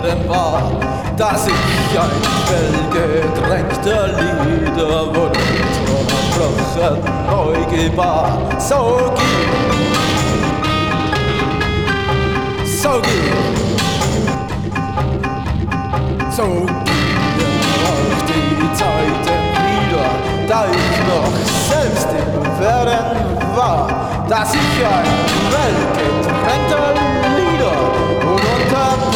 geworden war, dass ich ein quellgetränkter Lieder wurde unterbrochen, neu gebar. So gib, so gib, so gib mir auch die Zeiten wieder, da ich noch